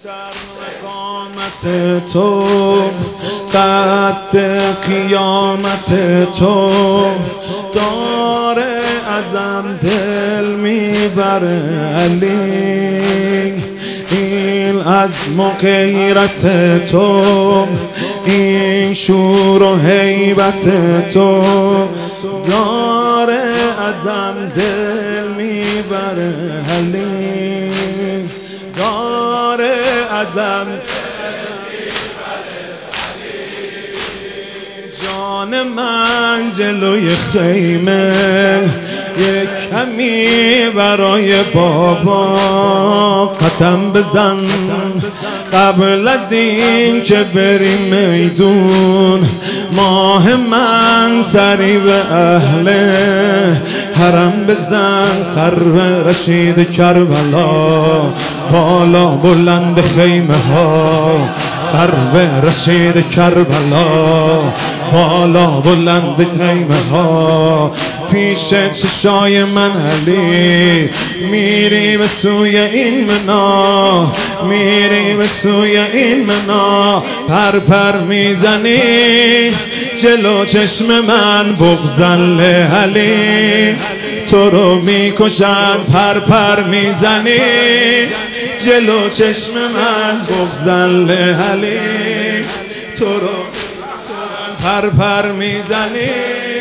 سرقامت تو قد قیامت تو داره ازم دل میبره علی، این عزم و غیرت تو، این شور و هیبت تو داره ازم دل میبره علی، داره ازم جان من جلوی خیمه یک کمی برای بابا قدم بزن قبل از این که بری میدون، ماه من سری به اهل حرم بزن، سر رشید کربلا بالا بلند خیمه ها، سر رشید کربلا بالا بلند خیمه ها، پیش چشای من علی میری به سوی این منا، میری به سوی این منا، پر پر میزنی جلو چشم من بغضن علی، تو رو میکشن پر پر میزنی جلو چشم من بغضن علی، تو رو پر پر میزنی